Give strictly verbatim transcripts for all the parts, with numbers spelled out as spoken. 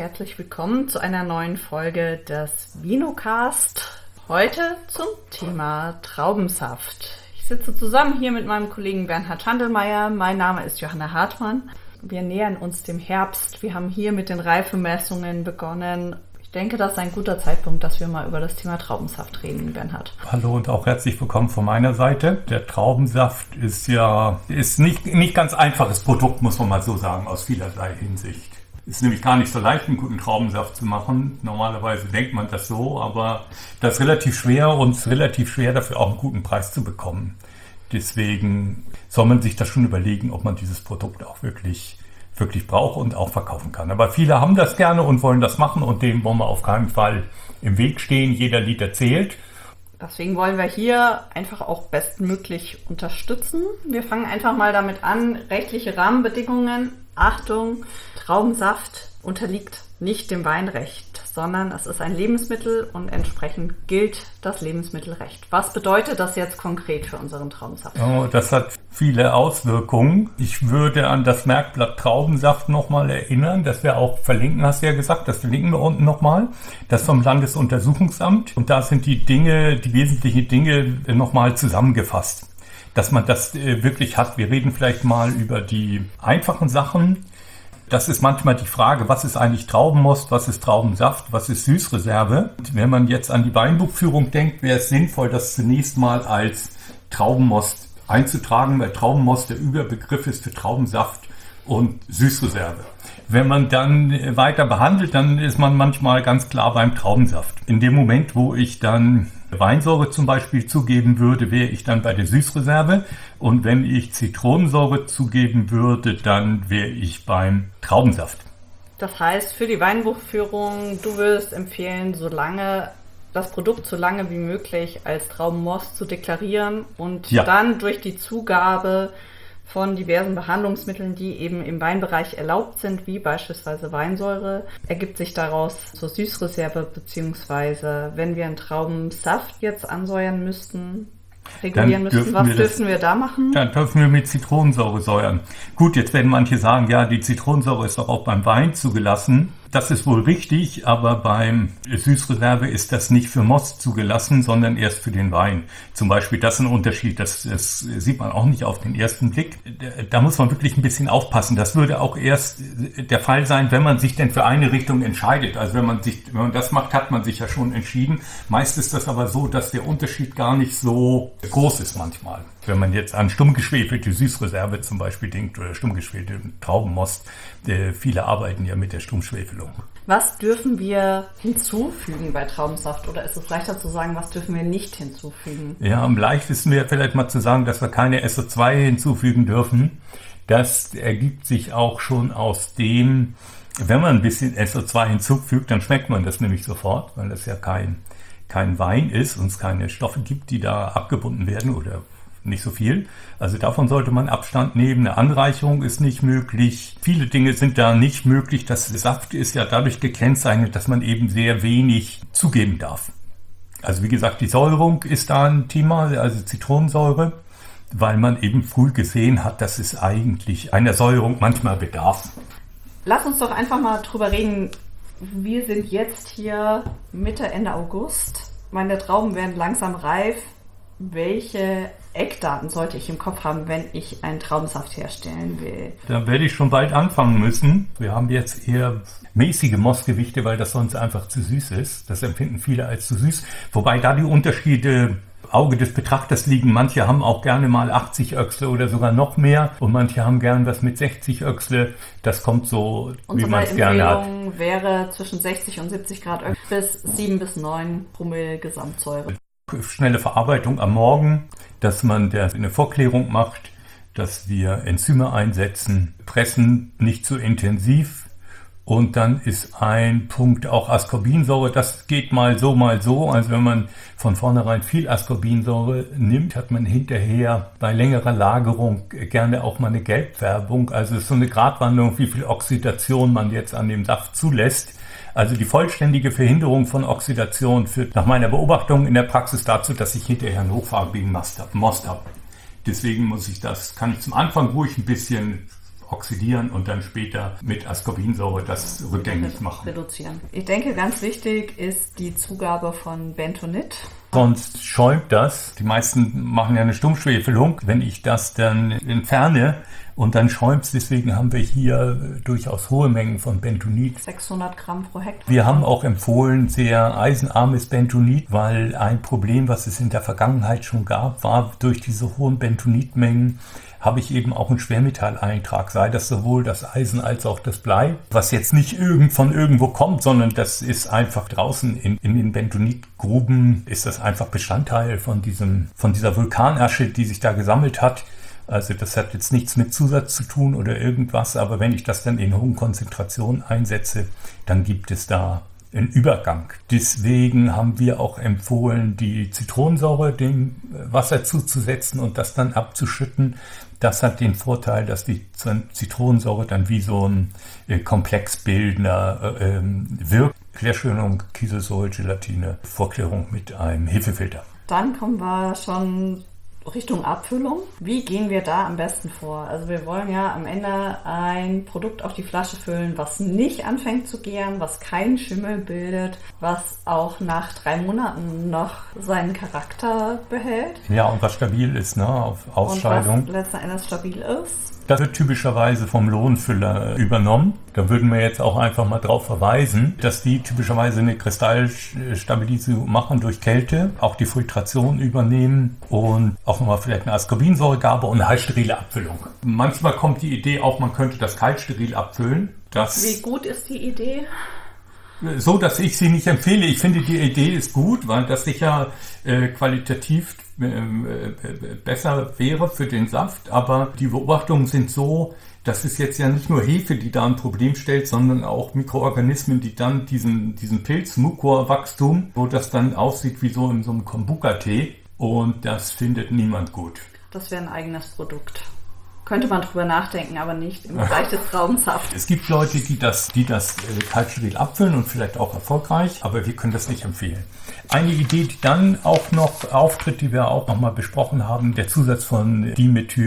herzlich willkommen zu einer neuen Folge des Vinocast. Heute zum Thema Traubensaft. Ich sitze zusammen hier mit meinem Kollegen Bernhard Schandelmeier. Mein Name ist Johanna Hartmann. Wir nähern uns dem Herbst. Wir haben hier mit den Reifemessungen begonnen. Ich denke, das ist ein guter Zeitpunkt, dass wir mal über das Thema Traubensaft reden, Bernhard. Hallo und auch herzlich willkommen von meiner Seite. Der Traubensaft ist ja ist nicht nicht ganz einfaches Produkt, muss man mal so sagen, aus vielerlei Hinsicht. Ist nämlich gar nicht so leicht, einen guten Traubensaft zu machen. Normalerweise denkt man das so, aber das ist relativ schwer und es ist relativ schwer, dafür auch einen guten Preis zu bekommen. Deswegen soll man sich das schon überlegen, ob man dieses Produkt auch wirklich, wirklich braucht und auch verkaufen kann. Aber viele haben das gerne und wollen das machen und dem wollen wir auf keinen Fall im Weg stehen. Jeder Liter zählt. Deswegen wollen wir hier einfach auch bestmöglich unterstützen. Wir fangen einfach mal damit an, rechtliche Rahmenbedingungen. Achtung, Traubensaft unterliegt nicht dem Weinrecht, sondern es ist ein Lebensmittel und entsprechend gilt das Lebensmittelrecht. Was bedeutet das jetzt konkret für unseren Traubensaft? Oh, das hat viele Auswirkungen. Ich würde an das Merkblatt Traubensaft nochmal erinnern, das wir auch verlinken, hast du ja gesagt, das verlinken wir unten nochmal. Das vom Landesuntersuchungsamt und da sind die Dinge, die wesentlichen Dinge nochmal zusammengefasst. Dass man das äh, wirklich hat. Wir reden vielleicht mal über die einfachen Sachen. Das ist manchmal die Frage, was ist eigentlich Traubenmost, was ist Traubensaft, was ist Süßreserve? Und wenn man jetzt an die Weinbuchführung denkt, wäre es sinnvoll, das zunächst mal als Traubenmost einzutragen, weil Traubenmost der Überbegriff ist für Traubensaft und Süßreserve. Wenn man dann weiter behandelt, dann ist man manchmal ganz klar beim Traubensaft. In dem Moment, wo ich dann Weinsäure zum Beispiel zugeben würde, wäre ich dann bei der Süßreserve. Und wenn ich Zitronensäure zugeben würde, dann wäre ich beim Traubensaft. Das heißt, für die Weinbuchführung, du würdest empfehlen, solange das Produkt so lange wie möglich als Traubenmost zu deklarieren und ja. Dann durch die Zugabe von diversen Behandlungsmitteln, die eben im Weinbereich erlaubt sind, wie beispielsweise Weinsäure, ergibt sich daraus zur Süßreserve, beziehungsweise wenn wir einen Traubensaft jetzt ansäuern müssten, regulieren müssten, was wir dürfen das, wir da machen? Dann dürfen wir mit Zitronensäure säuern. Gut, jetzt werden manche sagen, ja, die Zitronensäure ist doch auch beim Wein zugelassen. Das ist wohl richtig, aber beim Süßreserve ist das nicht für Most zugelassen, sondern erst für den Wein. Zum Beispiel, das ist ein Unterschied, das, das sieht man auch nicht auf den ersten Blick. Da muss man wirklich ein bisschen aufpassen. Das würde auch erst der Fall sein, wenn man sich denn für eine Richtung entscheidet. Also wenn man sich, wenn man das macht, hat man sich ja schon entschieden. Meist ist das aber so, dass der Unterschied gar nicht so groß ist manchmal. Wenn man jetzt an stummgeschwefelte Süßreserve zum Beispiel denkt oder stummgeschwefelte Traubenmost, äh, viele arbeiten ja mit der Stummschwefelung. Was dürfen wir hinzufügen bei Traubensaft oder ist es leichter zu sagen, was dürfen wir nicht hinzufügen? Ja, am leichtesten wäre vielleicht mal zu sagen, dass wir keine S O zwei hinzufügen dürfen. Das ergibt sich auch schon aus dem, wenn man ein bisschen S O zwei hinzufügt, dann schmeckt man das nämlich sofort, weil das ja kein, kein Wein ist und es keine Stoffe gibt, die da abgebunden werden oder nicht so viel. Also davon sollte man Abstand nehmen. Eine Anreicherung ist nicht möglich. Viele Dinge sind da nicht möglich. Das Saft ist ja dadurch gekennzeichnet, dass man eben sehr wenig zugeben darf. Also wie gesagt, die Säuerung ist da ein Thema, also Zitronensäure, weil man eben früh gesehen hat, dass es eigentlich einer Säuerung manchmal bedarf. Lass uns doch einfach mal drüber reden. Wir sind jetzt hier Mitte, Ende August. Meine Trauben werden langsam reif. Welche Eckdaten sollte ich im Kopf haben, wenn ich einen Traubensaft herstellen will? Da werde ich schon bald anfangen müssen. Wir haben jetzt eher mäßige Mostgewichte, weil das sonst einfach zu süß ist. Das empfinden viele als zu süß. Wobei da die Unterschiede Auge des Betrachters liegen. Manche haben auch gerne mal achtzig Öchsle oder sogar noch mehr und manche haben gern was mit sechzig Öchsle. Das kommt so, unsere wie man es gerne hat. Unsere Empfehlung wäre zwischen sechzig und siebzig Grad Öchsle bis sieben bis neun Promille Gesamtsäure. Schnelle Verarbeitung am Morgen, dass man der eine Vorklärung macht, dass wir Enzyme einsetzen, pressen nicht zu intensiv und dann ist ein Punkt auch Ascorbinsäure, das geht mal so, mal so, also wenn man von vornherein viel Ascorbinsäure nimmt, hat man hinterher bei längerer Lagerung gerne auch mal eine Gelbfärbung, also es ist so eine Gratwanderung, wie viel Oxidation man jetzt an dem Saft zulässt. Also die vollständige Verhinderung von Oxidation führt nach meiner Beobachtung in der Praxis dazu, dass ich hinterher einen hochfarbigen Most habe. Deswegen muss ich das, kann ich zum Anfang ruhig ein bisschen oxidieren und dann später mit Ascorbinsäure das rückgängig machen. Reduzieren. Ich denke, ganz wichtig ist die Zugabe von Bentonit. Sonst schäumt das. Die meisten machen ja eine Stummschwefelung. Wenn ich das dann entferne und dann schäumt es, deswegen haben wir hier durchaus hohe Mengen von Bentonit. sechshundert Gramm pro Hektar. Wir haben auch empfohlen, sehr eisenarmes Bentonit, weil ein Problem, was es in der Vergangenheit schon gab, war durch diese hohen Bentonitmengen habe ich eben auch einen Schwermetalleintrag, sei das sowohl das Eisen als auch das Blei, was jetzt nicht irgend von irgendwo kommt, sondern das ist einfach draußen in, in den Bentonitgruben, ist das einfach Bestandteil von diesem, von dieser Vulkanasche, die sich da gesammelt hat. Also das hat jetzt nichts mit Zusatz zu tun oder irgendwas, aber wenn ich das dann in hohen Konzentrationen einsetze, dann gibt es da einen Übergang. Deswegen haben wir auch empfohlen, die Zitronensäure dem Wasser zuzusetzen und das dann abzuschütten. Das hat den Vorteil, dass die Zitronensäure dann wie so ein äh, Komplexbildner äh, wirkt. Klärschönung, Kieselsäure, Gelatine, Vorklärung mit einem Hefefilter. Dann kommen wir schon Richtung Abfüllung. Wie gehen wir da am besten vor? Also wir wollen ja am Ende ein Produkt auf die Flasche füllen, was nicht anfängt zu gären, was keinen Schimmel bildet, was auch nach drei Monaten noch seinen Charakter behält. Ja, und was stabil ist, ne, auf Ausscheidung. Und was letzten Endes stabil ist. Das wird typischerweise vom Lohnfüller übernommen. Da würden wir jetzt auch einfach mal drauf verweisen, dass die typischerweise eine Kristallstabilisierung machen durch Kälte, auch die Filtration übernehmen und auch nochmal vielleicht eine Ascorbinsäuregabe und eine halbsterile Abfüllung. Manchmal kommt die Idee auch, man könnte das kaltsteril abfüllen. Das Wie gut ist die Idee? So, dass ich sie nicht empfehle. Ich finde, die Idee ist gut, weil das sicher äh, qualitativ äh, äh, besser wäre für den Saft. Aber die Beobachtungen sind so, dass es jetzt ja nicht nur Hefe, die da ein Problem stellt, sondern auch Mikroorganismen, die dann diesen, diesen Pilz, Mucorwachstum, wo das dann aussieht wie so in so einem Kombucha-Tee. Und das findet niemand gut. Das wäre ein eigenes Produkt. Könnte man drüber nachdenken, aber nicht im Bereich des Traubensafts. Es gibt Leute, die das, die das äh, kaltsteril abfüllen und vielleicht auch erfolgreich, aber wir können das nicht empfehlen. Eine Idee, die dann auch noch auftritt, die wir auch nochmal besprochen haben, der Zusatz von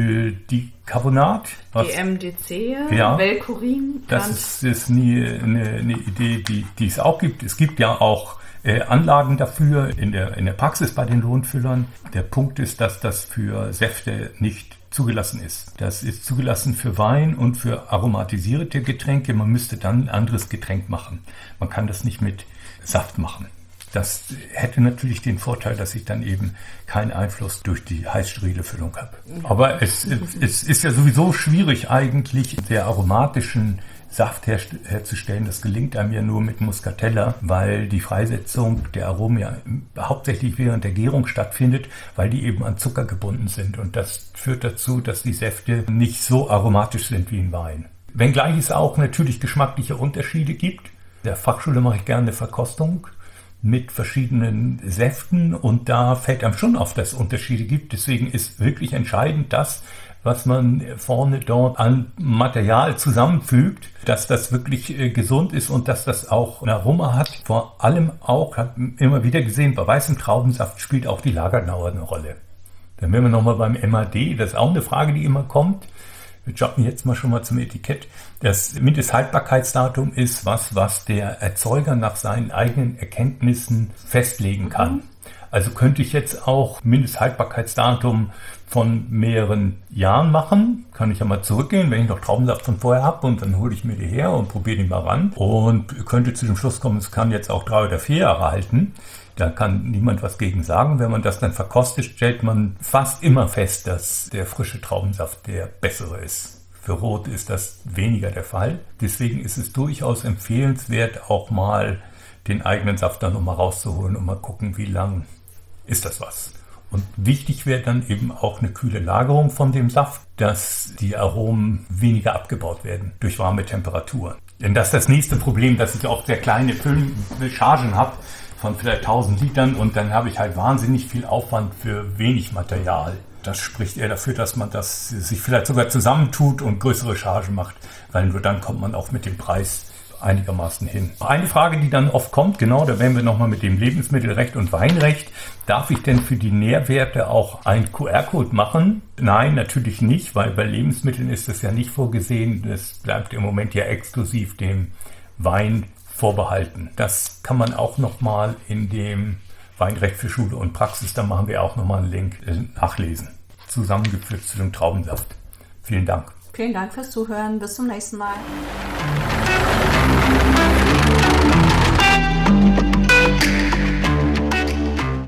Dimethylcarbonat. D M D C, ja, Velcorin. Das ist, ist nie eine, eine Idee, die, die es auch gibt. Es gibt ja auch äh, Anlagen dafür in der, in der Praxis bei den Lohnfüllern. Der Punkt ist, dass das für Säfte nicht zugelassen ist. Das ist zugelassen für Wein und für aromatisierte Getränke. Man müsste dann ein anderes Getränk machen. Man kann das nicht mit Saft machen. Das hätte natürlich den Vorteil, dass ich dann eben keinen Einfluss durch die heißsterile Füllung habe. Aber es, es ist ja sowieso schwierig eigentlich, der aromatischen Saft her, herzustellen. Das gelingt einem ja nur mit Muscatella, weil die Freisetzung der Aromen ja hauptsächlich während der Gärung stattfindet, weil die eben an Zucker gebunden sind. Und das führt dazu, dass die Säfte nicht so aromatisch sind wie ein Wein. Wenngleich es auch natürlich geschmackliche Unterschiede gibt. In der Fachschule mache ich gerne eine Verkostung mit verschiedenen Säften und da fällt einem schon auf, dass es Unterschiede gibt. Deswegen ist wirklich entscheidend das, was man vorne dort an Material zusammenfügt, dass das wirklich äh, gesund ist und dass das auch ein Aroma hat. Vor allem auch, habe immer wieder gesehen, bei weißem Traubensaft spielt auch die Lagerdauer eine Rolle. Dann wären wir nochmal beim M A D, das ist auch eine Frage, die immer kommt. Wir jumpen jetzt mal schon mal zum Etikett. Das Mindesthaltbarkeitsdatum ist was, was der Erzeuger nach seinen eigenen Erkenntnissen festlegen kann. Mhm. Also könnte ich jetzt auch Mindesthaltbarkeitsdatum von mehreren Jahren machen. Kann ich ja mal zurückgehen, wenn ich noch Traubensaft von vorher habe und dann hole ich mir die her und probiere die mal ran. Und könnte zu dem Schluss kommen, es kann jetzt auch drei oder vier Jahre halten. Da kann niemand was gegen sagen. Wenn man das dann verkostet, stellt man fast immer fest, dass der frische Traubensaft der bessere ist. Für Rot ist das weniger der Fall. Deswegen ist es durchaus empfehlenswert, auch mal den eigenen Saft dann nochmal rauszuholen und mal gucken, wie lang ist das was. Und wichtig wäre dann eben auch eine kühle Lagerung von dem Saft, dass die Aromen weniger abgebaut werden durch warme Temperaturen. Denn das ist das nächste Problem, dass ich auch sehr kleine Chargen habe von vielleicht tausend Litern und dann habe ich halt wahnsinnig viel Aufwand für wenig Material. Das spricht eher dafür, dass man das sich vielleicht sogar zusammentut und größere Chargen macht, weil nur dann kommt man auch mit dem Preis einigermaßen hin. Eine Frage, die dann oft kommt, genau, da wären wir nochmal mit dem Lebensmittelrecht und Weinrecht. Darf ich denn für die Nährwerte auch einen Q R-Code machen? Nein, natürlich nicht, weil bei Lebensmitteln ist das ja nicht vorgesehen. Das bleibt im Moment ja exklusiv dem Wein vorbehalten. Das kann man auch nochmal in dem Weinrecht für Schule und Praxis, da machen wir auch nochmal einen Link, nachlesen. Zusammengeführt zu dem Traubensaft. Vielen Dank. Vielen Dank fürs Zuhören. Bis zum nächsten Mal.